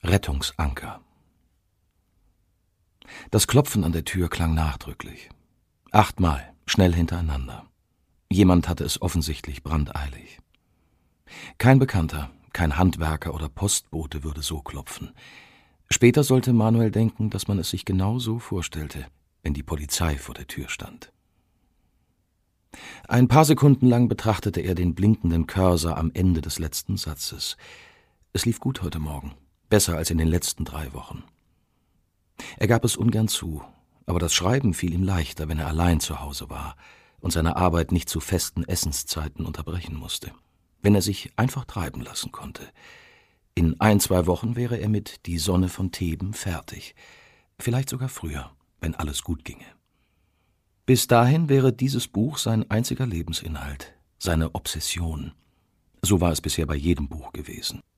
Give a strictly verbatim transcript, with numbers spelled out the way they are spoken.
Rettungsanker. Das Klopfen an der Tür klang nachdrücklich. Achtmal, schnell hintereinander. Jemand hatte es offensichtlich brandeilig. Kein Bekannter, kein Handwerker oder Postbote würde so klopfen. Später sollte Manuel denken, dass man es sich genau so vorstellte, wenn die Polizei vor der Tür stand. Ein paar Sekunden lang betrachtete er den blinkenden Cursor am Ende des letzten Satzes. Es lief gut heute Morgen, besser als in den letzten drei Wochen. Er gab es ungern zu, aber das Schreiben fiel ihm leichter, wenn er allein zu Hause war und seine Arbeit nicht zu festen Essenszeiten unterbrechen musste, wenn er sich einfach treiben lassen konnte. In ein, zwei Wochen wäre er mit Die Sonne von Theben fertig, vielleicht sogar früher, wenn alles gut ginge. Bis dahin wäre dieses Buch sein einziger Lebensinhalt, seine Obsession. So war es bisher bei jedem Buch gewesen.